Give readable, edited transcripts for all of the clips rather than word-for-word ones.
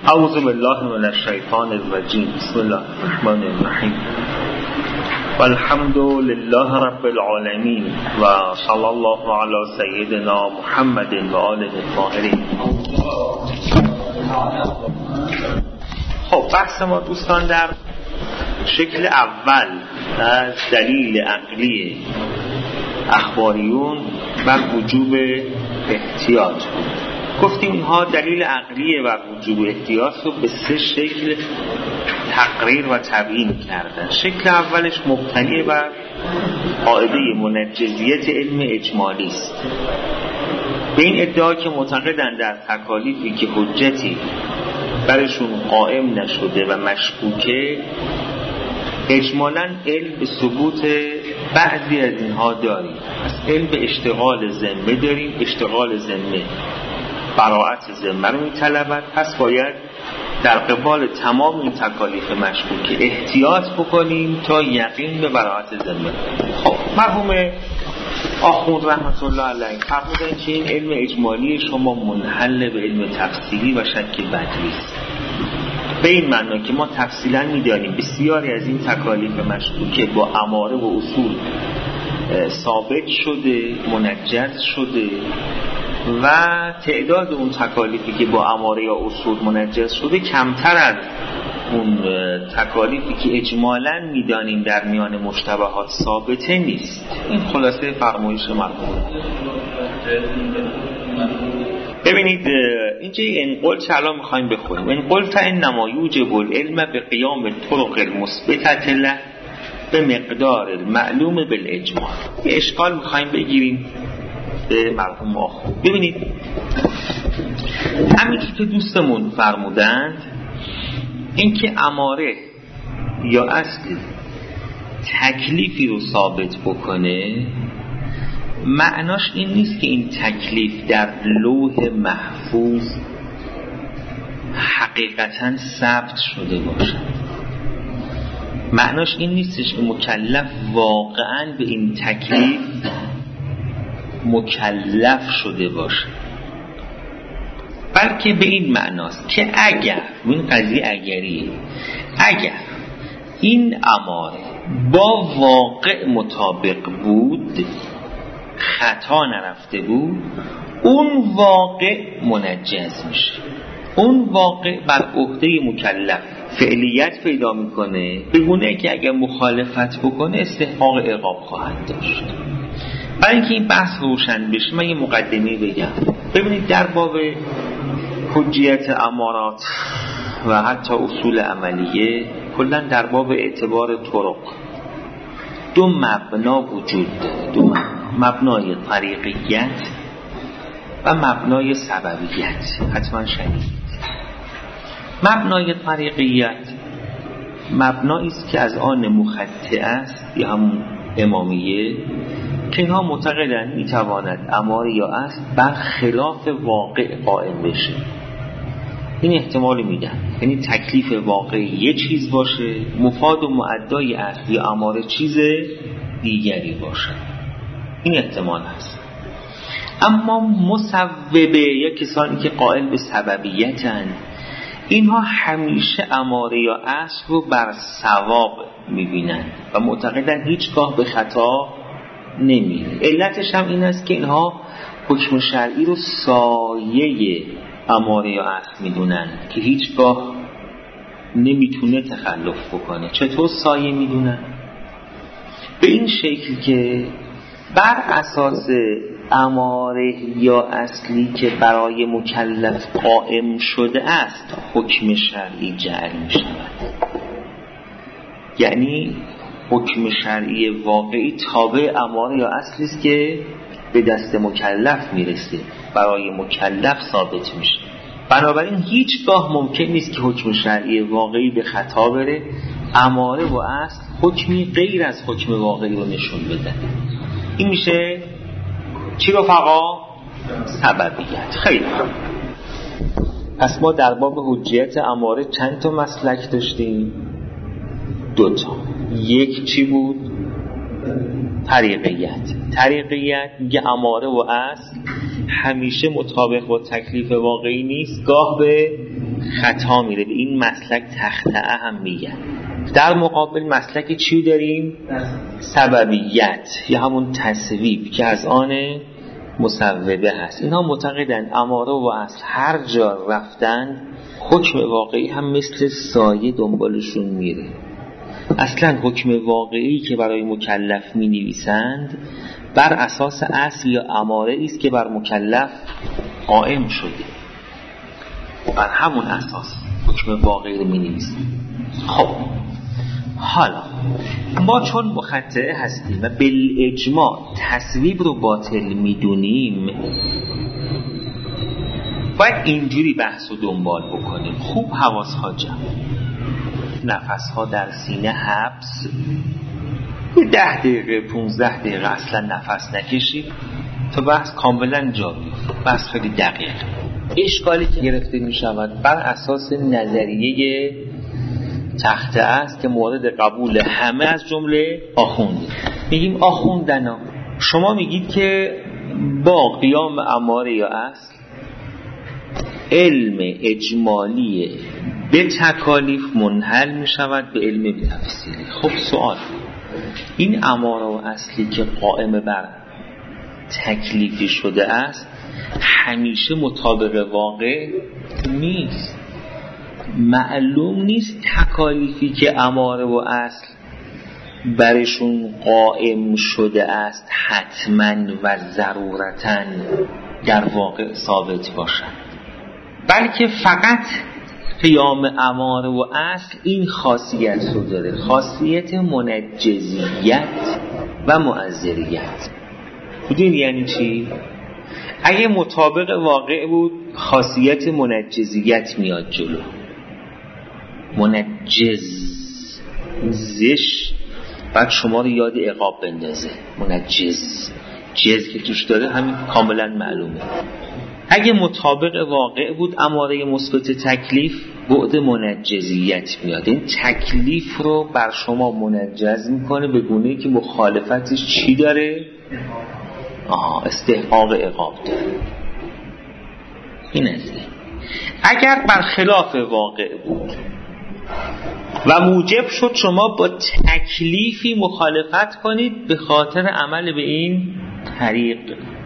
اعوذ بالله من الشیطان الرجیم. بسم الله الرحمن الرحیم. والحمد لله رب العالمین و صلی الله علی سیدنا محمد و آله الطاهرین. خب بحث ما دوستان در شکل اول از دلیل عقلی اخباریون بر وجوب احتیاط. گفتیم اینها دلیل عقلی بر وجوب احتیاط رو به 3 شکل تقریر و تبیین کردن. شکل اولش مبتنی بر قاعده منجزیت علم اجمالی است. به این ادعا که معتقدند در تکالیفی که حجتی برشون قائم نشده و مشکوکه، اجمالاً علم به ثبوت بعضی از اینها داریم. پس علم به اشتغال ذمه داریم. اشتغال ذمه براءت ذمه رو می‌طلبد. پس باید در قبال تمام این تکالیف مشکوکه احتیاط بکنیم تا یقین به براءت ذمه. خب مرحوم آخوند رحمت الله علیه فرمودن که این علم اجمالی شما منحل به علم تفصیلی و شک بدوی است. به این معنی که ما تفصیلا می‌دانیم بسیاری از این تکالیف مشکوکه با اماره و اصول ثابت شده، منجز شده و تعداد اون تکالیفی که با اماره یا اصول منجز شده کمتر از اون تکالیفی که اجمالاً می‌دانیم در میان مشتبهات ثابته نیست. این خلاصه فرمایش مرحوم. ببینید اینجا این قول چه الان میخوایم بخونیم. این قول فإنما یوجب العلم به قیام الطرق المثبتة له به مقدار المعلوم بالاجمال. یه اشکال میخوایم بگیریم به مرحوم آخوند. ببینید همین که دوستمون فرمودند، اینکه اماره یا اصل تکلیفی رو ثابت بکنه، معناش این نیست که این تکلیف در لوح محفوظ حقیقتاً ثبت شده باشه. معناش این نیستش که مکلف واقعاً به این تکلیف مکلف شده باشه، بلکه به این معناست که اگر این قضیه اگریه، اگر این اماره با واقع مطابق بود، خطا نرفته بود، اون واقع منجز میشه. اون واقع بر عهده مکلف فعلیت پیدا میکنه، به گونه که اگر مخالفت بکنه استحقاق عقاب خواهد داشت. برای اینکه این بحث روشن بشه من یه مقدمه بگم. ببینید در باب حجیت امارات و حتی اصول عملیه، کلا در باب اعتبار طرق 2 مبنا وجود داره. 2 مبنای طریقیت و مبنای سببیت. حتما شنیدید. مبنای طریقیت مبنایی است که از آن مخطئ است یا همون امامیه، که اینها معتقدند میتواند اماره یا اصل بر خلاف واقع قائم بشه. این احتمال میدن، یعنی تکلیف واقعی یه چیز باشه، مفاد و معدای اصل یا اماره چیز دیگری باشه. این احتمال هست. اما مصوبه یا کسانی که قائل به سببیتن، اینها همیشه اماره یا اصل رو بر صواب میبینن و معتقدن هیچگاه به خطا نمیره. علتش هم این است که اینها حکم شرعی رو سایه اماره یا اصل میدونن که هیچگاه نمیتونه تخلف بکنه. چطور سایه میدونن؟ به این شکل که بر اساس اماره یا اصلی که برای مکلف قائم شده است حکم شرعی جعل می شود. یعنی حکم شرعی واقعی تابع اماره یا اصلی است که به دست مکلف میرسه، برای مکلف ثابت میشه. بنابراین هیچگاه ممکن نیست که حکم شرعی واقعی به خطا بره، اماره و اصل حکمی غیر از حکم واقعی رو نشون بده. این میشه چی رفقا؟ سببیت. خیلی خوب. پس ما در باب حجیت اماره چند تا مسلک داشتیم؟ 2 تا. یک چی بود؟ طریقیت میگه اماره و اصل همیشه مطابق با تکلیف واقعی نیست، گاه به خطا میره. به این مسلک تخطئه هم میگن. در مقابل مسلک چی داریم؟ سببیت یا همون تصویب که از آن مسوبه هست. اینها معتقدن اماره و اصل هر جا رفتن حکم واقعی هم مثل سایه دنبالشون میره. اصلا حکم واقعی که برای مکلف می نویسند بر اساس اصل یا اماره است که بر مکلف قائم شده، بر همون اساس حکم واقعی رو می نویسند. خب حالا ما چون مخطئه هستیم و بالاجماع تصویب رو باطل میدونیم، باید اینجوری بحث رو دنبال بکنیم. خوب حواسها جمع، نفسها در سینه حبس، 10 دقیقه 15 دقیقه اصلا نفس نکشید تا بحث کاملا جا بیفته. بحث خیلی دقیق. اشکالی که گرفته می شود بر اساس نظریه تخته است که مورد قبول همه از جمله آخونده. میگیم آخوندنا، شما میگید که با قیام اماره یا اصل علم اجمالی به تکالیف منحل می شود به علم تفصیلی. خب سوال، این اماره و اصلی که قائم بر تکلیفی شده است همیشه مطابق واقع نیست. معلوم نیست تکالیفی که اماره و اصل برشون قائم شده است حتما و ضرورتاً در واقع ثابت باشند، بلکه فقط قیام اماره و اصل این خاصیت رو داره، خاصیت منجزیت و مؤثریت. بدین یعنی چی؟ اگه مطابق واقع بود خاصیت منجزیت میاد جلو. منجز زش بعد شما رو یاد عقاب بندازه. منجز جز که توش داره همین کاملا معلومه. اگه مطابق واقع بود اماره مثبت تکلیف، بعد منجزیت میاد. این تکلیف رو بر شما منجز میکنه به گونه‌ای که مخالفتش چی داره؟ استحقاق عقاب داره. این است. اگر برخلاف واقع بود و موجب شد شما با تکلیفی مخالفت کنید به خاطر عمل به این طریق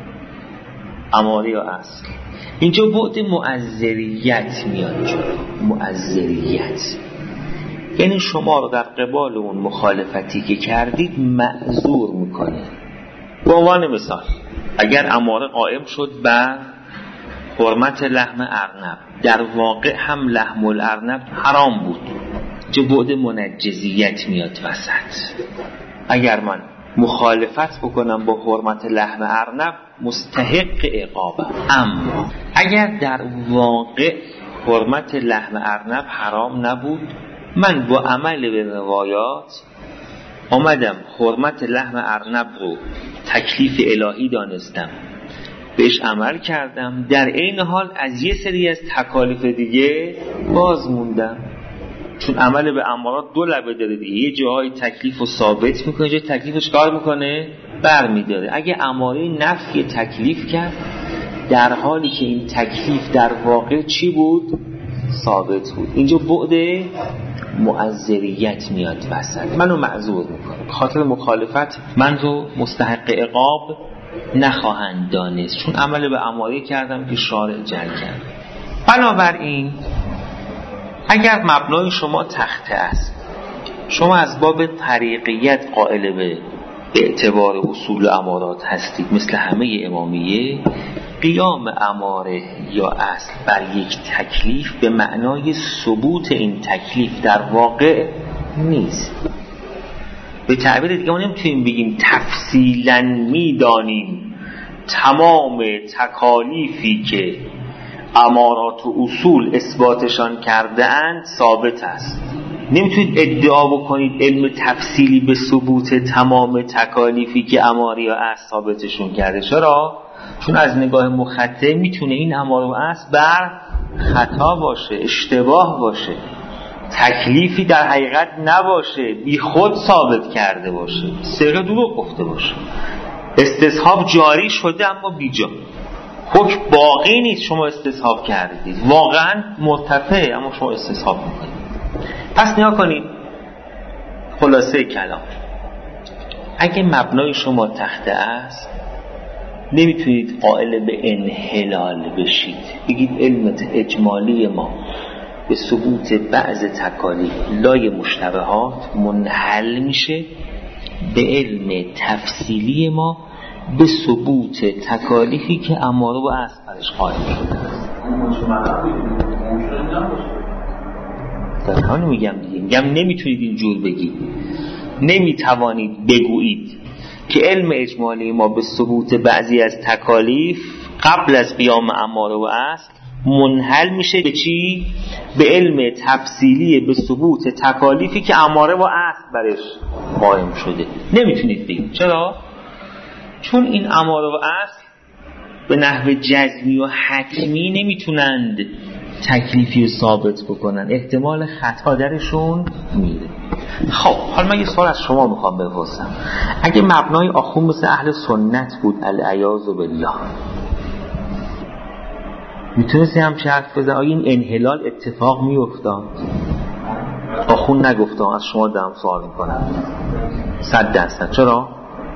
اماره یا اصل، اینجا بعد مؤثریت میاد جلو. مؤثریت یعنی شما رو در قبال اون مخالفتی که کردید معذور میکنه. به عنوان مثال اگر اماره قائم شد بر حرمت لحم ارنب، در واقع هم لحم الارنب حرام بود، چه بعد منجزیت میاد وسط. اگر من مخالفت بکنم با حرمت لحم ارنب مستحق عقابم، اما اگر در واقع حرمت لحم ارنب حرام نبود، من با عمل به روایات آمدم حرمت لحم ارنب رو تکلیف الهی دانستم، بهش عمل کردم، در این حال از یه سری از تکالیف دیگه باز موندم. چون عمل به امارات دو لبه داره دیگه، یه جاهای تکلیف رو ثابت میکنه، جای تکلیفش کار میکنه بر میداره. اگه اماره نفی تکلیف کرد در حالی که این تکلیف در واقع چی بود؟ ثابت بود، اینجا بعد مؤثریت میاد وسط، منو معذور میکنه. به خاطر مخالفت من رو مستحق عقاب نخواهند دانست، چون عمل به اماره کردم که شارع جل کرد. بنابراین اگر مبنای شما تخته است، شما از باب طریقیت قائل به اعتبار اصول امارات هستید مثل همه امامیه، قیام اماره یا اصل بر یک تکلیف به معنای ثبوت این تکلیف در واقع نیست. به تعبیر دیگه ما نمیتونیم بگیم تفصیلا میدانیم تمام تکالیفی که امارات و اصول اثباتشان کرده اند ثابت است. نمیتونید ادعا بکنید علم تفصیلی به ثبوت تمام تکالیفی که اماره یا اصل ثابتشون کرده. چرا؟ چون از نگاه مخطئ میتونه این اماره و اصل بر خطا باشه، اشتباه باشه، تکلیفی در حقیقت نباشه، بی خود ثابت کرده باشه، صیغه دروغ گفته باشه، استصحاب جاری شده اما بیجا. حکم باقی نیست، شما استصحاب کردید، واقعا مرتفع، اما شما استصحاب میکنید. پس نیا کنید خلاصه کلام، اگه مبنای شما تخته است نمیتونید قائل به انحلال بشید، بگید علم اجمالی ما به ثبوت بعض تکالیف لای مشتبهات منحل میشه به علم تفصیلی ما به ثبوت تکالیفی که اماره و اصل برش قائل شده است. در حال میگم دیگه، میگم نمیتونید اینجور بگید، نمیتوانید بگویید که علم اجمالی ما به ثبوت بعضی از تکالیف قبل از قیام اماره و اصل منحل میشه به چی؟ به علم تفصیلی به ثبوت تکالیفی که اماره و اصل برش قائم شده. نمیتونید بگید. چرا؟ چون این اماره و اصل به نحو جزمی و حتمی نمیتونند تکلیفی رو ثابت بکنن، احتمال خطا درشون میره. خب حالا من یه سوال از شما میخوام بپرسم، اگه مبنای آخون مثل اهل سنت بود العیاذ بالله، میتونستی همچه حرف بزن؟ آیا این انحلال اتفاق میافتاد؟ آخون نگفتم، از شما دارم سوال میکنم. 100%. چرا؟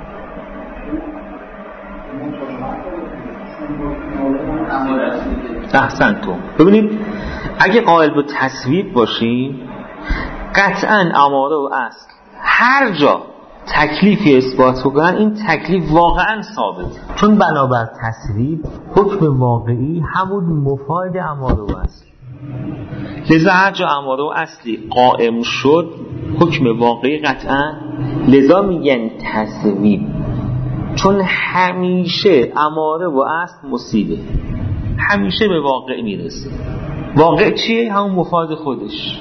احسنتون. ببینید اگه قائل به تصویب باشیم قطعاً اماره و اصل هر جا تکلیفی اثبات بکنن این تکلیف واقعاً ثابت، چون بنابر تصویب حکم واقعی همون مفاد اماره و اصل. لذا هر جا اماره و اصلی قائم شد حکم واقعی قطعاً، لذا میگن تصویب، چون همیشه اماره و اصل مصیبه، همیشه به واقع میرسه. واقع چیه؟ همون مفاد خودش.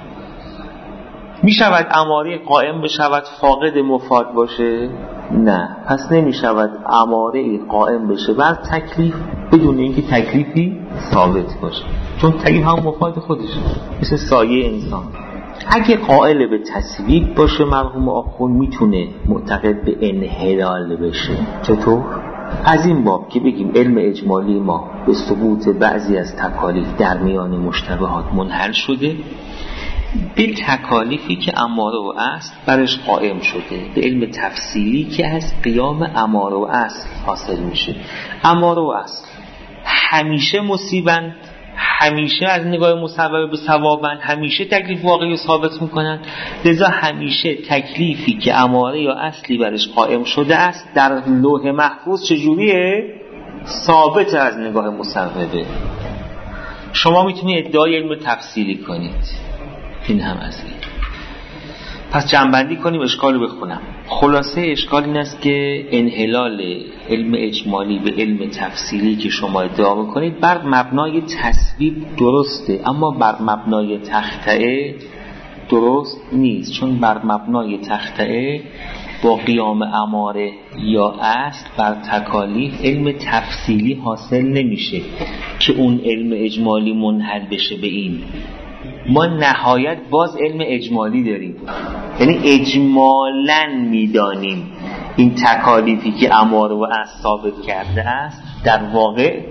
میشود اماره قائم بشود فاقد مفاد باشه؟ نه. پس نمیشود اماره قائم بشه بر تکلیف بدون اینکه تکلیفی ثابت باشه، چون تکلیف همون مفاد خودشه، مثل سایه انسان. اگه قائل به تصویب باشه مرحوم آخوند میتونه معتقد به انحلال بشه. چطور؟ از این باب که بگیم علم اجمالی ما به ثبوت بعضی از تکالیف در میان مشتبهات منحل شده به تکالیفی که اماره و اصل برش قائم شده، به علم تفصیلی که از قیام اماره و اصل حاصل میشه. اماره و اصل همیشه مصیبند، همیشه از نگاه مصوبه به ثوابند، همیشه تکلیف واقعی رو ثابت میکنن. لذا همیشه تکلیفی که اماره یا اصلی برش قائم شده است در لوح محفوظ چجوریه؟ ثابت از نگاه مصوبه. شما میتونید ادعای علم تفصیلی کنید، این هم از این. پس جمع‌بندی کنیم، اشکال رو بخونم. خلاصه اشکال این است که انحلال علم اجمالی به علم تفصیلی که شما ادعا میکنید بر مبنای تصویب درسته، اما بر مبنای تخطئه درست نیست، چون بر مبنای تخطئه با قیام اماره یا اصل بر تکالیف علم تفصیلی حاصل نمیشه که اون علم اجمالی منحل بشه به این. ما نهایت باز علم اجمالی داریم، یعنی اجمالاً میدانیم این تکالیفی که اماره و اصل ثابت کرده است در واقع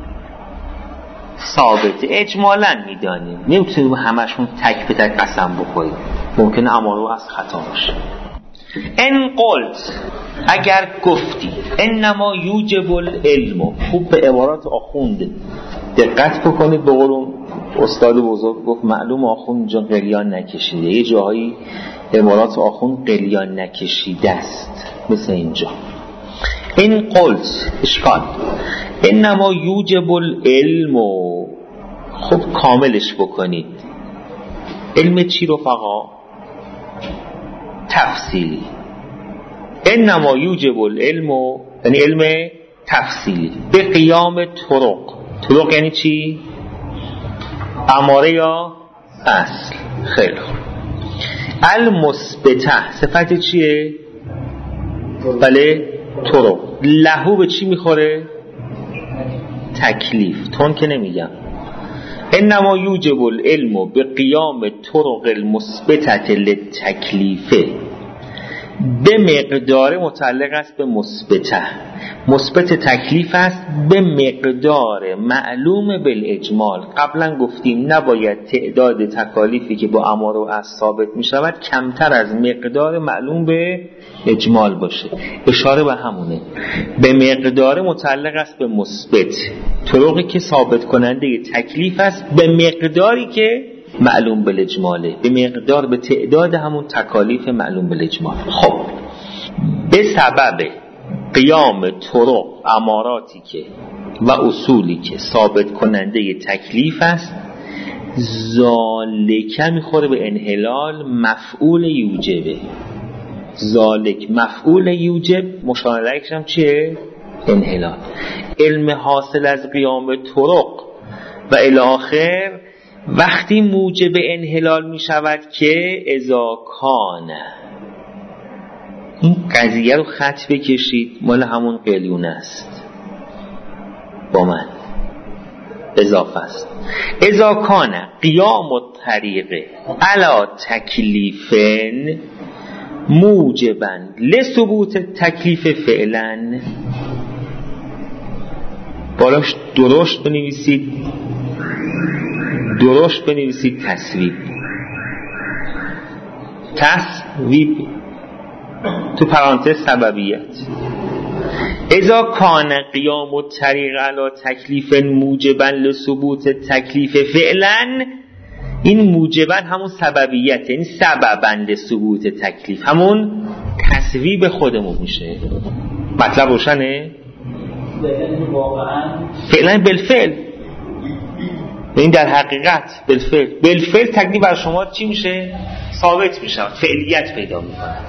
ثابته، اجمالاً میدانیم، نمیتونیم همشون تک به تک قسم بخوریم، ممکنه اماره و اصل خطا باشه. ان قلت، اگر گفتی انما یوجب العلم، خوب به عبارات آخوند دقت بکنید. به قول استاد بزرگ گفت معلوم آخوند جا قلیان نکشیده، یه جاهایی عبارات آخوند قلیان نکشیده است، مثل اینجا. این قلت اشکال، انما یوجب العلم، خوب کاملش بکنید. علم چی رفقا؟ تفصیلی. انما یوجب العلم یعنی علم تفصیلی به قیام طرق. طرق یعنی چی؟ اماره یا اصل. خیلی خوب. المثبته صفت چیه؟ بله طرق. لهو به چی میخوره؟ تکلیف. تون که نمیگم. انما یوجب العلم به قیام طرق المثبته للتکلیفه، به مقدار متعلق است به مثبت تکلیف است به مقدار معلوم بالاجمال. قبلا گفتیم نباید تعداد تکالیفی که با اماره و از ثابت می شود کمتر از مقدار معلوم به اجمال باشه. اشاره به همونه. به مقدار متعلق است به مثبت، طرقی که ثابت کننده تکلیف است به مقداری که معلوم بالاجماله، به مقدار به تعداد همون تکالیف معلوم بالاجمال. خب به سبب قیام طرق اماراتی که و اصولی که ثابت کننده تکلیف است، ذالک میخوره به انحلال مفعول یوجبه. ذالک مفعول یوجب مشارکش هم چیه؟ انحلال. علم حاصل از قیام طرق و الی آخر وقتی موجب انحلال می شود که اذا کان. این قضیه رو خط بکشید، مال همون قلیون است، با من اضافه است. اذا کان قیام الطریق علی تکلیفن موجبا لثبوت تکلیف فعلا. بالاش درشت بنویسید تصویب تو پرانتز سببیت. اذا کان قیام الطریق علی تکلیف موجبا لثبوت تکلیف فعلا، این موجبا همون سببیت، یعنی سببا لثبوت تکلیف، همون تصویب خودمون میشه. مطلب روشنه؟ فعلا بالفعل، این در حقیقت بالفعل تکلیف بر شما چی میشه؟ ثابت میشه، فعلیت پیدا میکند.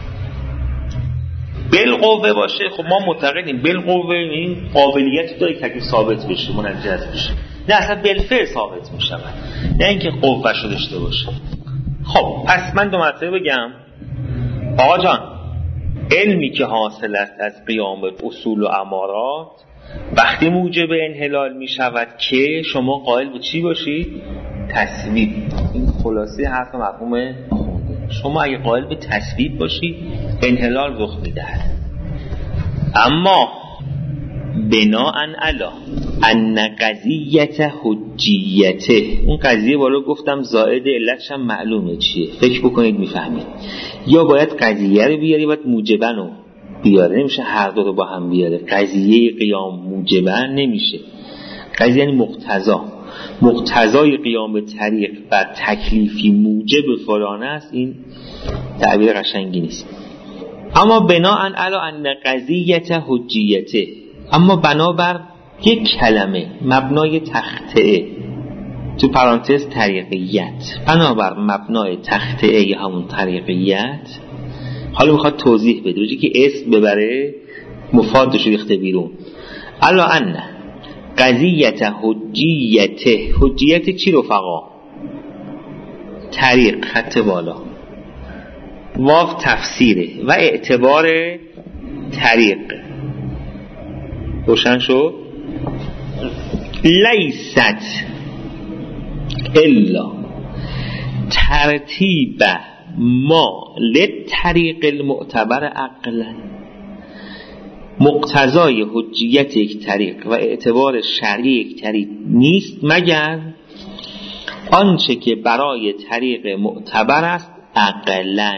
بالقوه باشه، خب ما معتقدیم بالقوه این قابلیت داره که تکلیف ثابت بشه، منجز بشه. نه اصلا بالفعل ثابت میشه، نه اینکه قوه شو داشته باشه. خب پس من دو مرتبه بگم آقا جان، علمی که حاصل است از قیام اصول و امارات وقتی موجب انحلال می شود که شما قائل به چی باشید؟ تصویب. این خلاصه حرف مفهوم خونده. شما اگه قائل به تصویب باشید انحلال رخ می‌دهد. اما بناء علی ان قضیت حجیته، اون قضیه بالا گفتم زائد علتش هم معلومه چیه، فکر بکنید میفهمید. یا باید قضیه رو بیاری باید موجبن رو بیاره، نمیشه هر دو رو با هم بیاره. قضیه قیام موجبن نمیشه. قضیه یعنی مقتضای قیام طریق و تکلیفی موجب فلان است، این تعبیر قشنگی نیست. اما بناء علی ان قضیت حجیته، اما بنابر یک کلمه مبنای تخطئه تو پرانتز طریقیت، بنابر مبنای تخطئه یا همون طریقیت، حالا میخواد توضیح بده بجه که اسم ببره مفادش ریخته بیرون. الا ان قضیت حجیت چی رفقا؟ طریق خط بالا، واو تفسیره و اعتبار طریق. روشن شد؟ لیست الا ترتیب ما للطریق المعتبر عقلا. مقتضای حجیت یک طریق و اعتبار شرعی یک طریق نیست مگر آنچه که برای طریق معتبر است عقلا،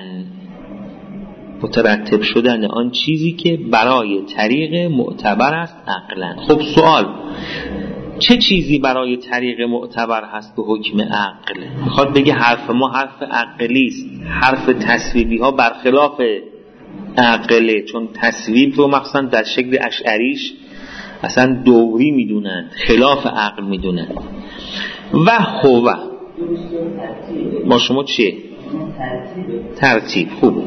مترتب شدن آن چیزی که برای طریق معتبر است عقلا. خب سوال، چه چیزی برای طریق معتبر هست به حکم عقل؟ میخواد بگه حرف ما حرف عقلی است، حرف تصویبی ها برخلاف عقله، چون تصویب رو مخصوصا در شکل اشعریش اصلا دوری میدونن، خلاف عقل میدونن. و هو ما شما چیه؟ ترتیب. خوبه.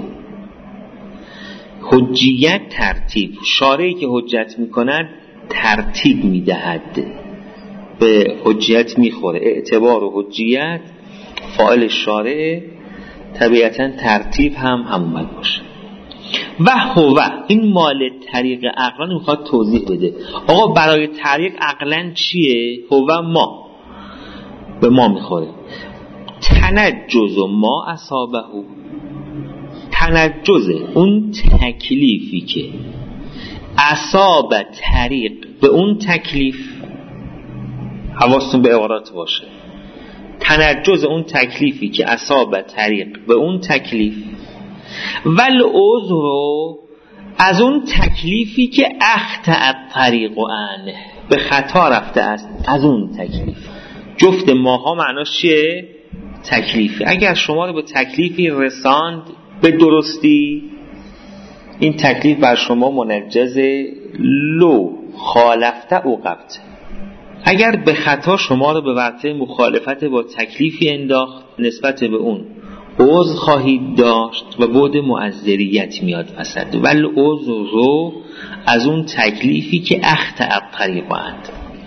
حجیت ترتیب، شارعی که حجت میکند ترتیب میدهد، به حجیت میخوره. اعتبار و حجیت فاعل شارع، طبیعتا ترتیب هم همون باشه. و هو این مال طریق عقلان میخواد توضیح بده. آقا برای طریق عقلان چیه؟ هو ما، به ما میخوره. تنجز ما اصابه، تنجز اون تکلیفی که اصاب طریق به اون تکلیف، حواستون به عبارات باشه، تنجز اون تکلیفی که اصاب طریق به اون تکلیف، ول عذر از اون تکلیفی که اخطأ الطریق عنه به خطا رفته است از اون تکلیف. جفت ماها معناش چیه؟ تکلیفی. اگر شما رو به تکلیفی رساند به درستی، این تکلیف بر شما منجز لو خالفته عوقبت. اگر به خطا شما رو به ورطه مخالفت با تکلیفی انداخت، نسبت به اون عذر خواهید داشت و بعد معذریت میاد وسط. ولی عذر رو از اون تکلیفی که اخطأ الطریق عنه.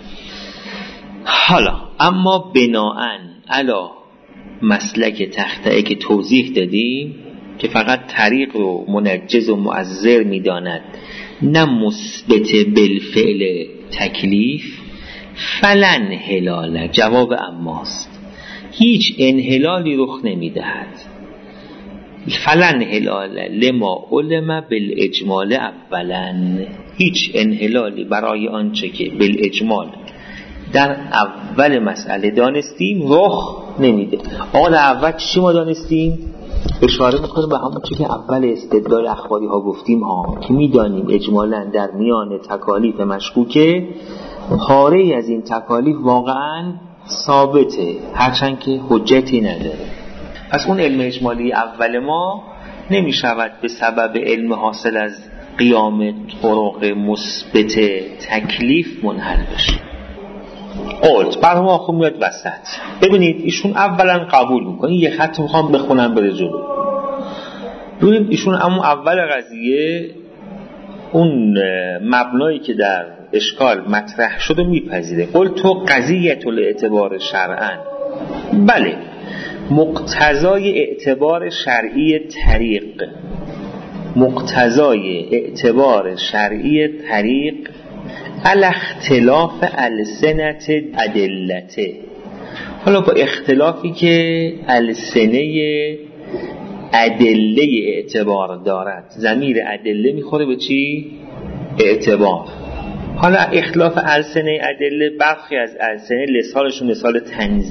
حالا اما بناءً علی مسلک تخطئه که توضیح دادیم که فقط طریق رو منجز و معذر میداند، نه مثبت بالفعل تکلیف، فلن هلال، جواب اماست، هیچ انحلالی رخ نمیدهد. فلن هلال لما علم بالاجمال اولا، هیچ انحلالی برای آنچه که بالاجمال در اول مسئله دانستیم رخ نمیده. آقا در اول چی ما دانستیم؟ اشاره میکنیم به همون چی که اول استدلال اخباری ها گفتیم که میدانیم اجمالا در میان تکالیف مشکوکه پاره از این تکالیف واقعا ثابته، هرچند که حجتی نداره. پس اون علم اجمالی اول ما نمیشود به سبب علم حاصل از قیام طرق مثبت تکلیف منحل بشه. برای ما خوب میاد وسط. ببینید ایشون اولا قبول میکنه، یه خط میخوام بخونم بره جلو. ببینید ایشون اما اول قضیه اون مبنایی که در اشکال مطرح شد و میپذیره. تو قضیه الاعتبار شرعاً، بله مقتضای اعتبار شرعی طریق، مقتضای اعتبار شرعی طریق علی اختلاف السنت ادلته. حالا با اختلافی که السنه ادله اعتبار دارد، ضمیر ادله میخوره به چی؟ اعتبار. حالا اختلاف السنه ادله، برخی از السنه لسانشون لسان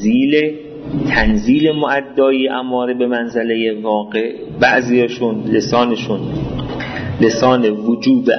تنزیل معدای اماره به منزله واقع، بعضیاشون لسانشون لسان وجوب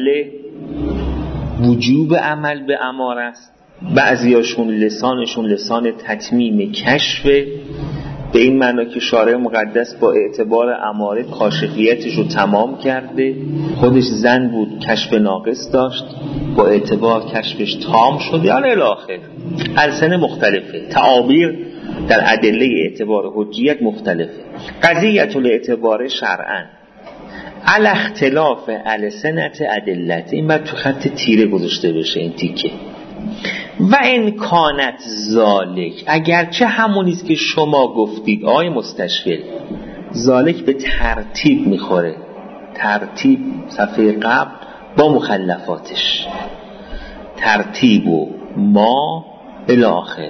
عمل به اماره است، بعضیاشون لسانشون لسان تتمیم کشف، به این معنا که شارع مقدس با اعتبار اماره کاشفیتش رو تمام کرده، خودش زن بود کشف ناقص داشت، با اعتبار کشفش تام شده، یا الی آخر. السنه مختلفه، تعابیر در ادله اعتبار حجیت مختلفه. قضیت الاعتبار شرعاً علی اختلاف السنت ادلت، این باید تو خط تیره گذاشته بشه این تیکه. و ان کانت ذالک، اگرچه همونیست که شما گفتید آقای مستشکل، ذالک به ترتیب میخوره، ترتیب صفحه قبل با مخلفاتش، ترتیب و ما الی آخر.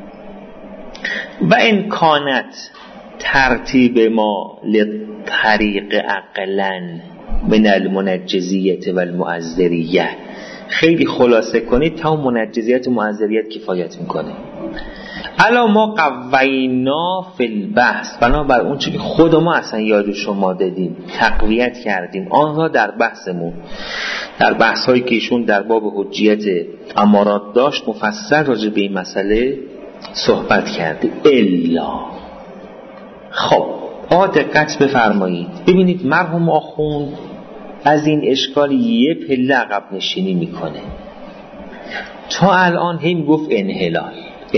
و ان کانت ترتیب ما لطریق عقلا من المنجزیت و المعذریه، خیلی خلاصه کنید تا منجزیت و معذریت کفایت میکنه. الا ما قوینا فی البحث، بنابر اون چیزی که خود ما اصلا یاد شما دادیم تقویت کردیم آن را در بحثمون، در بحث هایی که ایشون در باب حجیت امارات داشت مفصل راجع به این مسئله صحبت کرده. الا خب دقت بفرمایید، ببینید مرحوم آخوند از این اشکال یه پله عقب نشینی میکنه. تا الان هم گفت انحلال،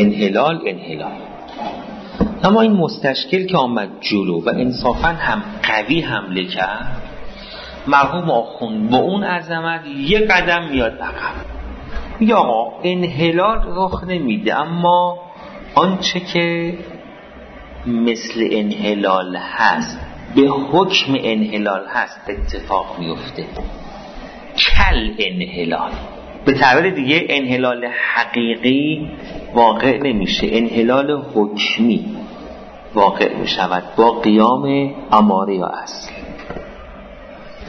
اما این مستشکل که آمد جلو و انصافاً هم قوی حمله کرد، مرحوم آخوند با اون عظمت یه قدم میاد عقب، میگه آقا انحلال رخ نمیده، اما آنچه که مثل انحلال هست به حکم انحلال هست اتفاق میفته. کل انحلال، به تعبیر دیگه انحلال حقیقی واقع نمیشه، انحلال حکمی واقع میشود با قیام اماره یا اصل.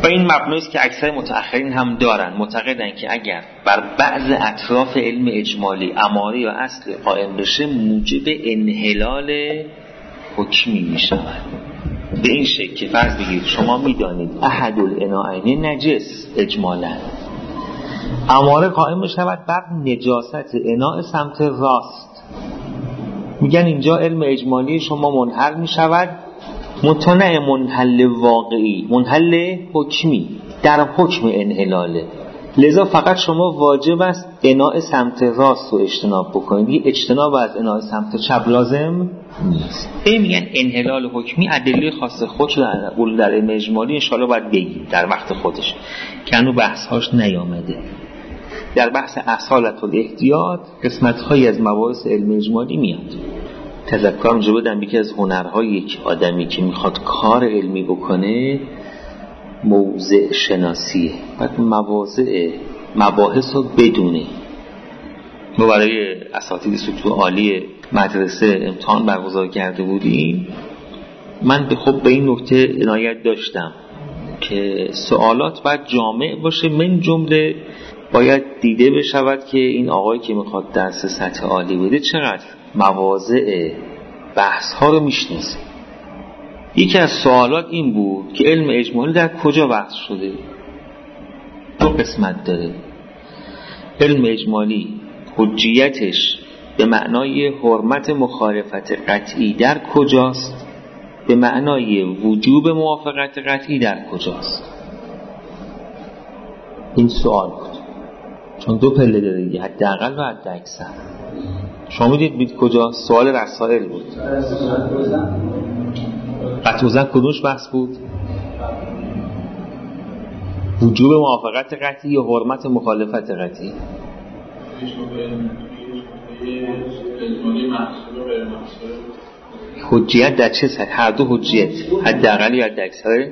و این مبناییست که اکثر متأخرین هم دارن، معتقدن که اگر بر بعض اطراف علم اجمالی اماره یا اصل قائم بشه موجب انحلال حکمی می شود. به این شکل که فرض بگیرید شما میدانید احد الاناءین نجس اجمالا، اماره قائم می شود بر نجاست اناء سمت راست، میگن اینجا علم اجمالی شما منحل می شود، متنع منحل واقعی، منحل حکمی، در حکم انحلاله. لذا فقط شما واجب است اناء سمت راست رو اجتناب بکنید، دیگه اجتناب از اناء سمت چپ لازم نیست. این میگن انحلال حکمی ادله خاص خودش در علم اجمالی انشاءالله باید بگیم در وقت خودش که هنوز بحث‌هاش نیامده. در بحث اصالت الاحتیاط قسمت‌هایی از مباحث علم اجمالی میاد. تذکرم جو بدم یکی از هنرهای یک آدمی که میخواد کار علمی بکنه موضع شناسیه، باید مباحث رو بدونه. ما برای اساتید سطوح عالی مدرسه امتحان برگزار کرده بودیم، من به این نکته عنایت داشتم که سوالات باید جامع باشه، من جمله باید دیده بشود که این آقایی که میخواد درس سطح عالی بده چقدر مواضع بحث ها رو میشناسه. یکی از سوالات این بود که علم اجمالی در کجا بحث شده. دو قسمت داره. علم اجمالی حجیتش به معنای حرمت مخالفت قطعی در کجاست، به معنای وجوب موافقت قطعی در کجاست. این سوال بود، چون دو پله داره دیگه، حداقل و حد اکثر. شما میدید کجا؟ سوال رسائل بود. قطع وزن کدومش بحث بود؟ وجوب موافقت قطعی یا حرمت مخالفت قطعی؟ حجیت در چه سطح؟ هر دو حجیت، حداقل یا حد اکثر؟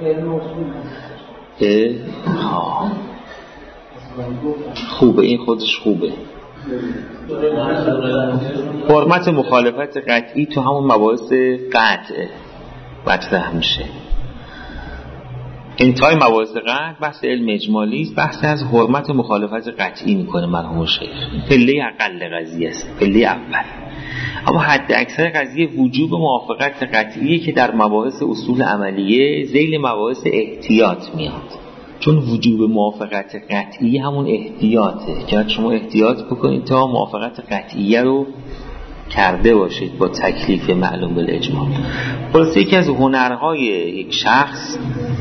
خوبه، این خودش خوبه. حرمت مخالفت قطعی تو همون مباحث قطع مطرح میشه. انتهای مباحث قطع بحث علم اجمالی است، بحث از حرمت مخالفت قطعی میکنه مرحوم شیخ. پله اقل قضیه است، پله اول. اما حد اکثر قضیه وجوب موافقت قطعیه که در مباحث اصول عملیه ذیل مباحث احتیاط میاد. چون وجوب موافقت قطعی همون احتیاطه که شما احتیاط بکنید تا موافقت قطعیه رو کرده باشید با تکلیف معلوم بالاجماع. خلاصه یکی از هنرهای یک شخص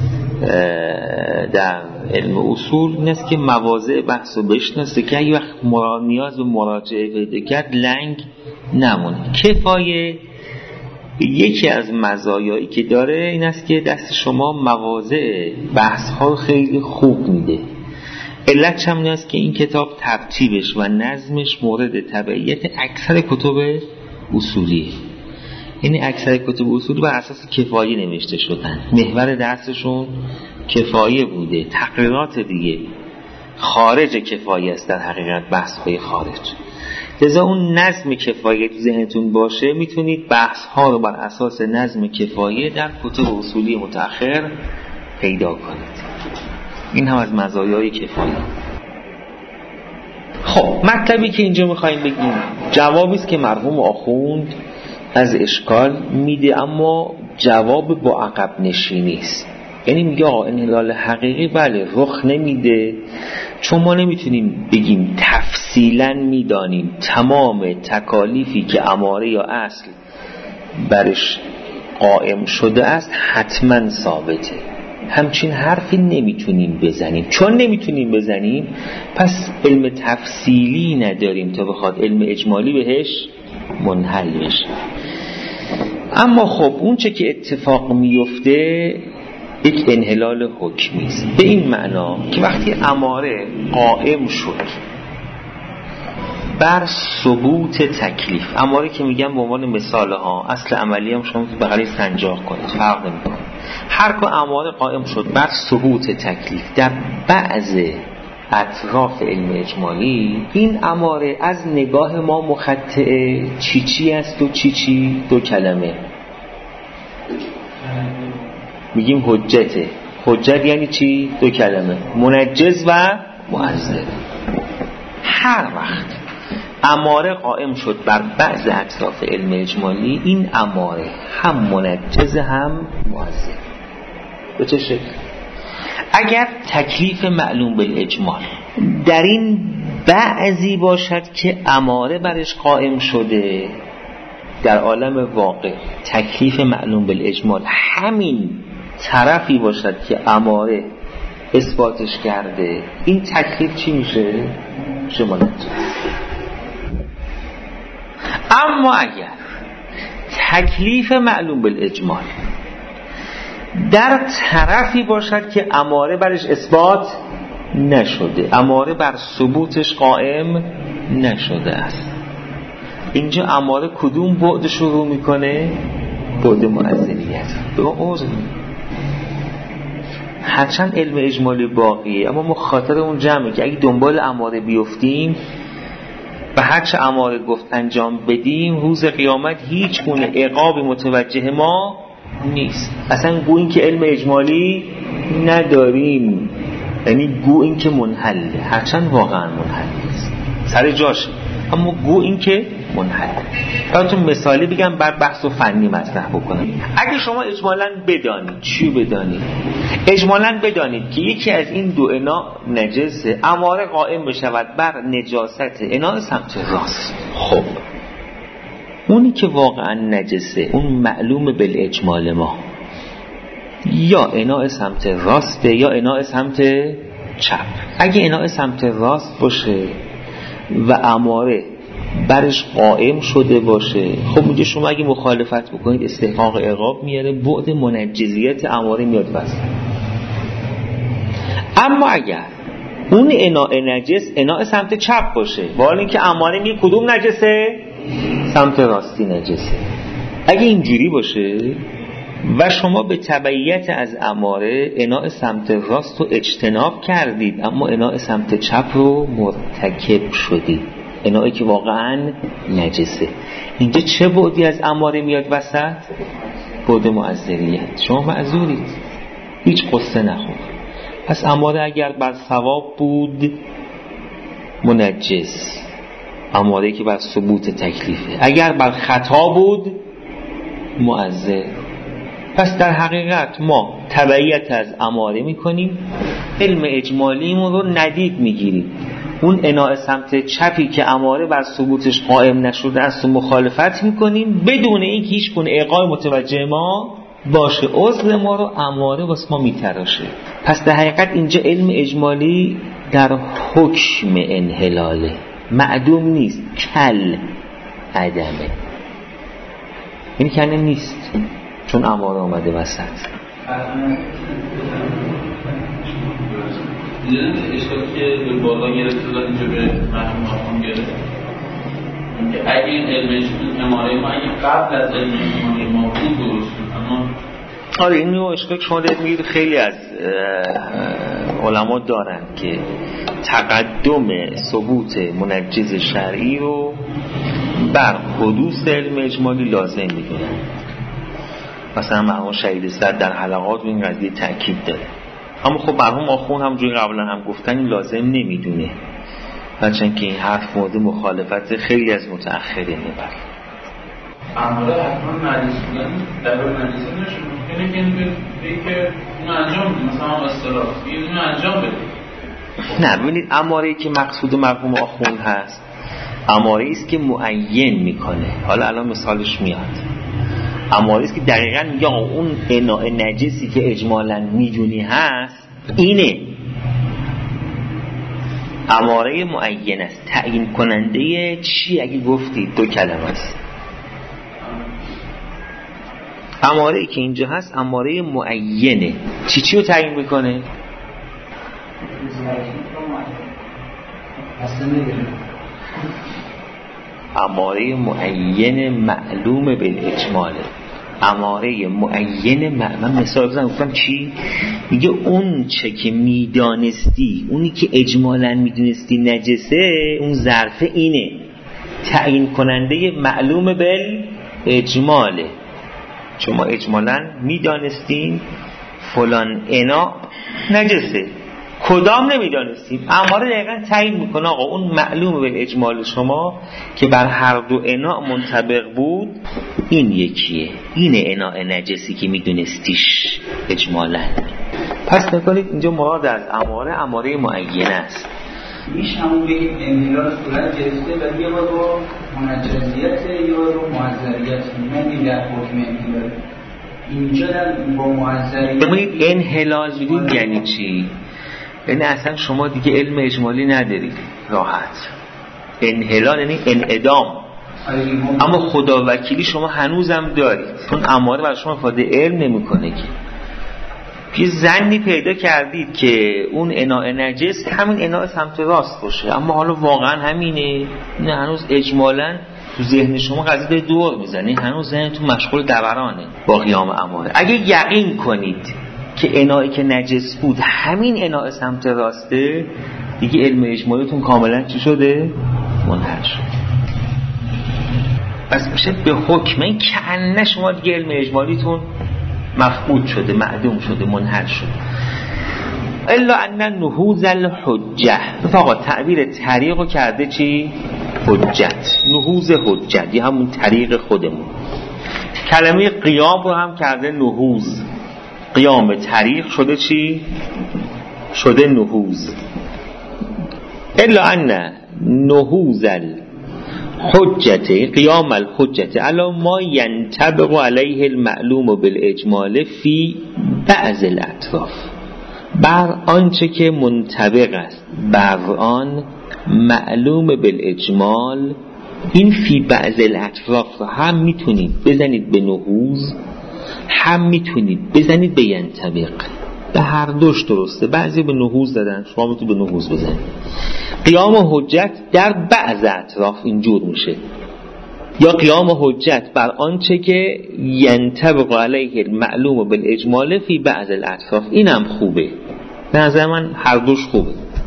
در علم اصول این است که مواضع بحث رو بشناسه که اگه وقت نیاز به مراجعه پیدا کرد لنگ نمونه. کفایه یکی از مزایایی که داره این است که دست شما مواضع بحث ها خیلی خوب میده. علتش هم این است که این کتاب ترتیبش و نظمش مورد تبعیت اکثر کتب اصولیه. یعنی اکثر کتب اصولی بر اساس کفایه نوشته شدن، محور درسشون کفایه بوده. تقریرات دیگه خارج کفایه است، در حقیقت بحث های خارج. لذا اون نظم کفایه تو ذهنتون باشه، میتونید بحث ها رو بر اساس نظم کفایه در کتب اصولی متأخر پیدا کنید. این هم از مزایای کفایه. خب مطلبی که اینجا میخواییم بگیم جوابی است که مرحوم آخوند از اشکال میده، اما جواب با عقب نشینی است. یعنی میگه انحلال حقیقی بله رخ نمیده، چون ما نمیتونیم بگیم تفصیلا میدانیم تمام تکالیفی که اماره یا اصل برش قائم شده است حتما ثابته. همچین حرفی نمیتونیم بزنیم. چون نمیتونیم بزنیم پس علم تفصیلی نداریم تا بخواد علم اجمالی بهش منحل بشه. اما خب اون چه که اتفاق میفته یک انحلال حکمی است، به این معنا که وقتی اماره قائم شد بر ثبوت تکلیف، اماره که میگم به عنوان مثال ها، اصل عملی هم شما بغلی سنجاق کنید فرق نمیکنه، هر که اماره قائم شد بر ثبوت تکلیف در بعض اطراف علم اجمالی، این اماره از نگاه ما مخطئه چی است و چی دو کلمه میگیم حجته. حجت یعنی چی؟ 2 کلمه، منجز و مؤثر. هر وقت اماره قائم شد بر بعض اطراف علم اجمالی، این اماره هم منجز هم مؤثر. به چه شکل؟ اگر تکلیف معلوم بالاجمال در این بعضی باشد که اماره برش قائم شده، در عالم واقع تکلیف معلوم بالاجمال همین طرفی باشد که اماره اثباتش کرده، این تکلیف چی میشه؟ شمالت. اما اگر تکلیف معلوم بالاجمال در طرفی باشد که اماره برش اثبات نشده، اماره بر ثبوتش قائم نشده است، اینجا اماره کدوم بعد شروع میکنه؟ بعد معذریت. به عذر هرچند علم اجمالی باقیه، اما ما خاطر اون جمعه که اگه دنبال اماره بیفتیم و هرچه اماره گفت انجام بدیم، روز قیامت هیچ گونه عقابی متوجه ما نیست. اصلا گو این که علم اجمالی نداریم، یعنی گو این که منحله، هرچند واقعا منحل نیست، سر جاشه، اما گو این که منحله. براتون مثالی بگم بعد بحث و فنی مطرح بکنم. اگه شما اجمالاً بدانید، چی بدانید؟ اجمالاً بدانید که یکی از این 2 اناء نجسه، اماره قائم بشود بر نجاست اناء سمت راست. خب اونی که واقعا نجسه، اون معلوم بالاجمال ما، یا اناء سمت راسته یا اناء سمت چپ. اگه اناء سمت راست باشه و اماره برش قائم شده باشه، خب اونجا شما اگه مخالفت بکنید استحقاق عقاب میاره، بعد منجزیت اماره میاد وسط. اما اگر اون اناء نجس اناء سمت چپ باشه، با حال اینکه اماره میگه کدوم نجسه؟ سمت راستی نجسه. اگه اینجوری باشه و شما به تبعیت از اماره اناء سمت راست رو اجتناب کردید، اما اناء سمت چپ رو مرتکب شدید، انائی که واقعا نجسه، اینجا چه بعدی از اماره میاد وسط؟ بعد معذریت. شما معذورید، هیچ قصه نخور. پس اماره اگر بر صواب بود منجس، اماره که بر ثبوت تکلیفه. اگر بر خطا بود معذر. پس در حقیقت ما تبعیت از اماره میکنیم، علم اجمالیمون رو ندید میگیریم، اون اناء سمت چپی که اماره بر ثبوتش قائم نشده است و مخالفت میکنیم، بدون اینکه هیچ گونه عقاب متوجه ما باشه. عذر ما رو اماره واسه ما میتراشه. پس در حقیقت اینجا علم اجمالی در حکم انحلاله، معدوم نیست، کل عدمه، این کنه نیست چون اماره اومده وسط. دیدن اشکالی که به بالا گرفته داد اینجا به مرحوم آخوند گرفت که اگه این علم اماره ما اگه قبل از علم اماره ما بود درست بود، اما آره این نوع اشکال که شما دارید میگید خیلی از علما دارن که تقدم ثبوت منجز شرعی رو بر حدوث علم اجمالی لازم میدونن. مثلا مرحوم شهید صدر در حلقات این قضیه تأکید داره، اما خب مرحوم آخوند همونجوری قبلا هم گفتن این لازم نمیدونه، هرچند که این حرف مورد مخالفت خیلی از متأخرین میبره. اماره حتما نجس بودن در به نجس نشون ممکنه که اونو انجام بده، مثلا اصطلاح اونو انجام بده. نه ببینید، اماره‌ای که مقصود مرحوم آخوند هست اماره‌ای است که معین میکنه. حالا الان مثالش میاد. اماره‌ای است که دقیقاً یا اون اناء نجسی که اجمالاً میدونی هست اینه. اماره معین است، تعیین کننده چی؟ اگه گفتید 2 کلمه است. اماره‌ای که اینجا هست اماره معینه. چی رو تعیین میکنه؟ اماره معین معلوم بالاجماله. اماره معین من مثال بزنم، گفتم چی؟ میگه اون چه که میدانستی، اونی که اجمالاً میدونستی نجسه، اون ظرف اینه، تعیین کننده معلوم بالاجماله. شما اجمالاً میدانستین فلان انا نجسه، کدام نمیدانستیم. اماره دقیقا تعیین میکنه آقا اون معلوم بالاجمال شما که بر هر دو انا منطبق بود این یکیه، اینه انا نجسی که میدونستیش اجمالا. پس نکنید اینجا مراد از اماره معینه است. میشه همون بگید انحلال صورت جسته و یه بار با منجزیت یه بار با معذریت نمید در حکم انحلال. اینجا در با معذریت ببینید انحلال بگید یعنی چی؟ یعنی اصلا شما دیگه علم اجمالی ندارید راحت. انحلال یعنی انعدام، اما خدا وکیلی شما هنوزم دارید، چون اماره برای شما فاده علم نمیکنه که زنی پیدا کردید که اون اناء نجس همین اناء سمت راست باشه، اما حالا واقعا همینه؟ نه، هنوز اجمالا تو ذهن شما قضیه دور میزنه، هنوز ذهنتون مشغول دورانه با قیام اماره. اگه یقین کنید که انائی که نجس بود همین اناء سمت راسته، دیگه علم اجمالیتون کاملا چی شده؟ منحل شد. پس میشه به حکم این که انه شما دیگه علم اجمالیتون مفقود شده، معدوم شده، منحل شد. الا ان نهوض الحجه، آقا تعبیر طریق رو کرده چی؟ حجت. نهوض حجت یا همون طریق خودمون. کلمه قیام رو هم کرده نهوض. قیام طریق شده چی؟ شده نهوض. الا ان نهوض الحجت قیام الحجت علی ما ینطبق علیه المعلوم بالاجمال فی بعض الاطراف، بر آنچه که منطبق است بر آن معلوم بالاجمال. این فی بعض الاطراف هم میتونید بزنید به نهوض، هم میتونید بزنید به ینطبق، به هر دوش درسته. بعضی به نهوض دادن، شما میتونید به نهوض بزنید. قیام حجت در بعض اطراف اینجور میشه، یا قیام حجت بر آنچه که ینطبق علیه المعلوم بالاجمال فی بعض الاطراف. اینم خوبه، به نظر من هر دوش خوبه.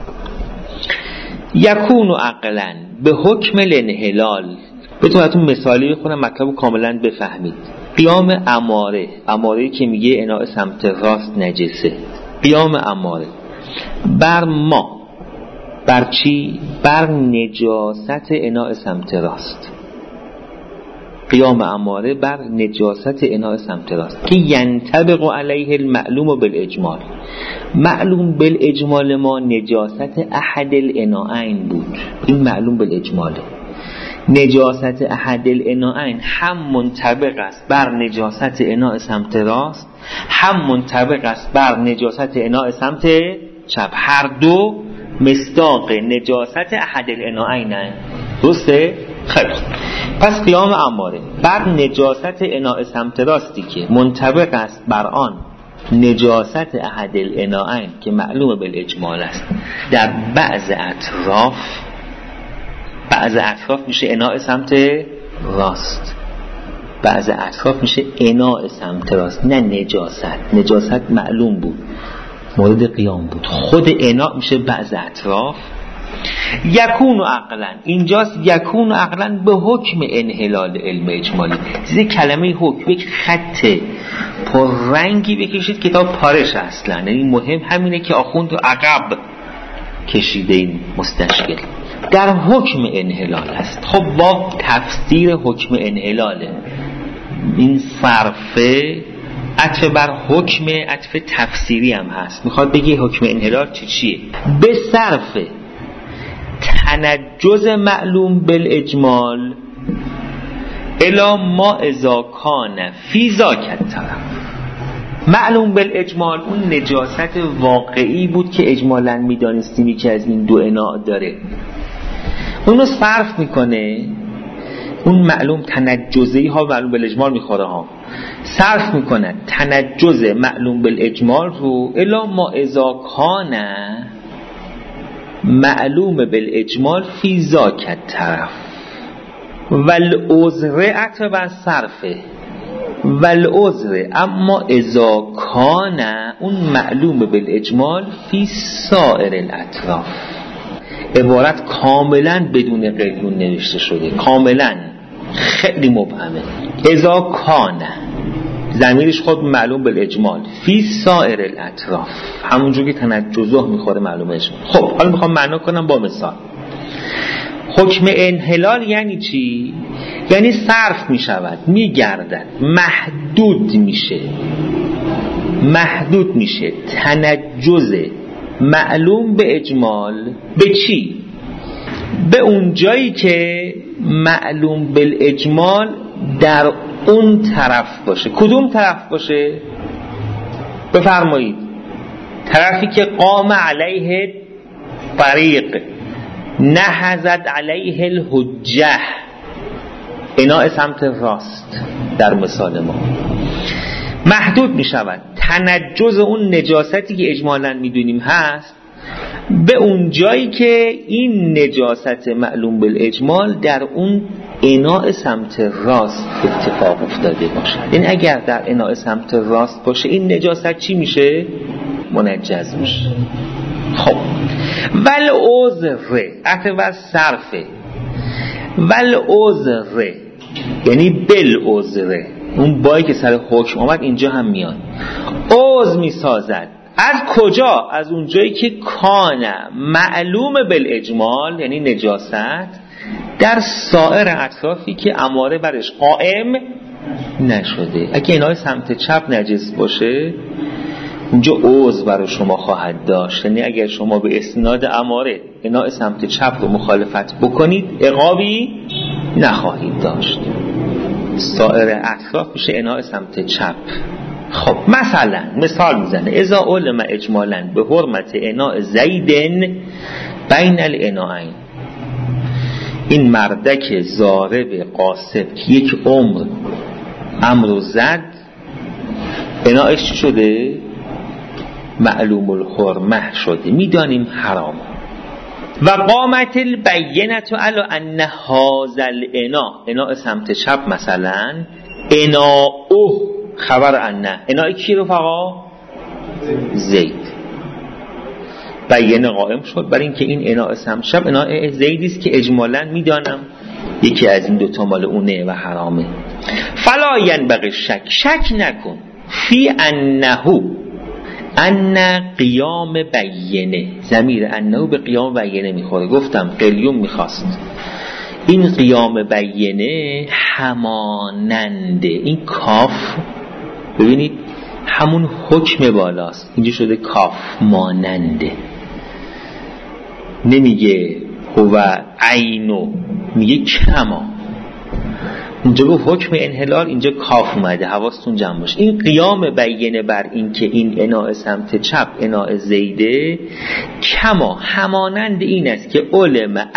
یکون عقلا به حکم الانحلال. بتونم مثالی بخونم مطلب کاملا بفهمید. قیام اماره که میگه اناء سمت راست نجسه، قیام اماره بر ما، بر چی؟ بر نجاست اناء سمت راست. قیام اماره بر نجاست اناء سمت راست که ینطبق علیه المعلوم بالاجمال. معلوم بالاجمال ما نجاست احد الاناءین بود، این معلوم بالاجماله. نجاست احد الاناءین هم منطبق است بر نجاست اناء سمت راست، هم منطبق است بر نجاست اناء سمت چپ. هر دو مصداق نجاست احد الاناءین. درسته؟ خیلی خوب. پس قیام اماره بر نجاست اناء سمت راستی که منطبق است بر آن نجاست احد الاناءین که معلوم بالاجمال است در بعض اطراف میشه اناء سمت راست، بعض اطراف میشه اناء سمت راست، نه نجاست معلوم بود مورد قیام بود، خود اناء میشه بعض اطراف. یکون عقلا، اینجاست یکون عقلا به حکم انحلال علم اجمالی. چیزی کلمه حکم یک خط پررنگی بکشید کتاب پارش اصلا، یعنی مهم همینه که آخوند عقب کشیده این مستشکل در حکم انحلال است. خب با تفسیر حکم انحلاله، این صرفه عطف بر حکم، عطف تفسیری هم هست، میخواد بگی حکم انحلال چیه. به صرفه تنجز معلوم بالاجمال الا ما اذا کان فی ذاک الطرف. معلوم بالاجمال اون نجاست واقعی بود که اجمالاً میدانستیم که از این دو اناء داره، اونو صرف میکنه. اون معلوم تنجزی ها معلوم بالاجمال میخوره ها، صرف میکنه تنجز معلوم بالاجمال رو الا ما اذا کان معلوم بالاجمال فی ذاک الطرف والعذر عطبا صرفه والعذر اما اذا کان اون معلوم بالاجمال فی سائر الاطراف. عبارت کاملا بدون قیدون نوشته شده، کاملا خیلی مبهمه. اذا کان ضمیرش خود معلوم بالاجمال فی سایر الاطراف، همونجوری که تنجزه میخوره معلوم اجمال. خب حالا میخوام معنا کنم با مثال. حکم انحلال یعنی چی؟ یعنی صرف میشود، میگردد، محدود میشه تنجز معلوم به اجمال به چی؟ به اون جایی که معلوم بالاجمال در اون طرف باشه. کدوم طرف باشه؟ بفرمایید. طرفی که قام علیه طریق، نهضت علیه الحجه، اناء سمت راست در مثال ما محدود می شود. تنجز اون نجاستی که اجمالاً می دونیم هست به اون جایی که این نجاست معلوم بالاجمال در اون اناء سمت راست اتفاق افتاده باشه. این اگر در اناء سمت راست باشه این نجاست چی میشه؟ منجز میشه. خب ول عذر عطف صرفه، ول عذر یعنی بل عذر، اون بایی که سر حکم آمد اینجا هم میاد. عذر میسازد از کجا؟ از اون جایی که کان معلوم بالاجمال یعنی نجاست در سایر اطرافی که اماره برش قائم نشده. اگه انای سمت چپ نجس باشه اونجا عذر برای شما خواهد داشت، یعنی اگر شما به اسناد اماره انای سمت چپ رو مخالفت بکنید عقابی نخواهید داشت. سایر اطراف میشه انای سمت چپ. خب مثلا مثال میزنه اذا علم اجمالا به حرمت اناء زیدن بین الاناءین، این مردک ضارب قاسب که یک امر زد اناءش شده معلوم الحرمه شده، میدانیم حرام. و قامت البینه علی ان هذا الاناء سمت چپ مثلا اناء خبر اناء کی رفقا؟ زید. بینه قائم شد برای اینکه این اناء سمت چپ اناء زیدی است که اجمالاً میدانم یکی از این دوتا مال اونه و حرامه. فلا ینبغی شک نکن فی انه ان قیام بینه، ضمیر انه به قیام بینه میخوره. گفتم قلیون میخواست این قیام بینه هماننده، این کاف ببینید همون حکم بالاست، اینجا شده کاف ماننده، نمیگه هو عینو، میگه کما. اونجا به حکم انحلال اینجا کاف اومده، حواستون جمع باشه. این قیام بینه بر این که این اناء سمت چپ اناء زیده کما همانند این است که علم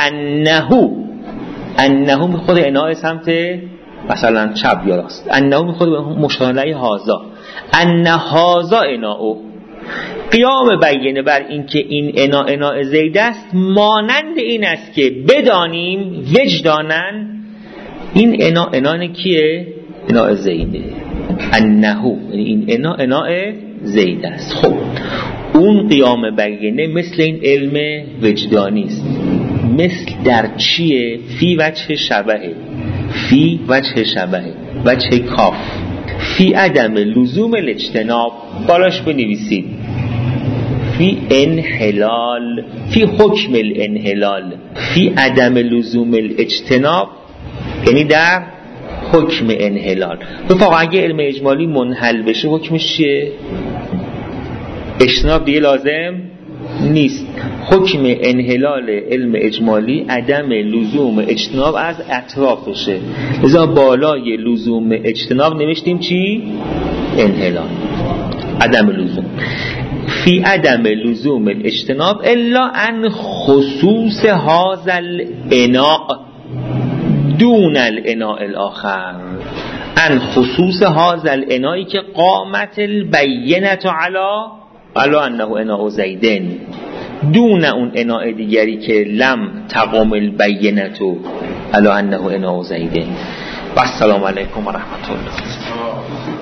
انه میخواد اناء سمت مثلا چپ یا راست، انه میخواد به مشاهله هازا، انه هازا اناء قیام بینه بر این که این اناء زیده است مانند این است که بدانیم وجدانن این اناء کیه؟ اناء زیده. انه یعنی این اناء زیده است. خب اون قیام بینه مثل این علم وجدانی است. مثل در چیه؟ فی وجه شبهه، فی وجه شبهه، وجه کاف، فی عدم لزوم الاجتناب، بالاش بنویسید فی انحلال، فی حکم الانحلال، فی عدم لزوم الاجتناب یعنی در حکم انحلال. رفاقا اگه علم اجمالی منحل بشه حکمش چیه؟ اجتناب دیگه لازم نیست. حکم انحلال علم اجمالی عدم لزوم اجتناب از اطرافشه، لذا بالای لزوم اجتناب نوشتیم چی؟ انحلال، عدم لزوم. فی عدم لزوم الاجتناب الا ان خصوص هذا الاناء دون الاناء الاخر، ان خصوص هذا الانائی که قامت البینه علی انه اناء زیدن، دون اون اناء دیگری که لم تقام البینه علی انه اناء زیدن. و السلام علیکم و رحمت الله.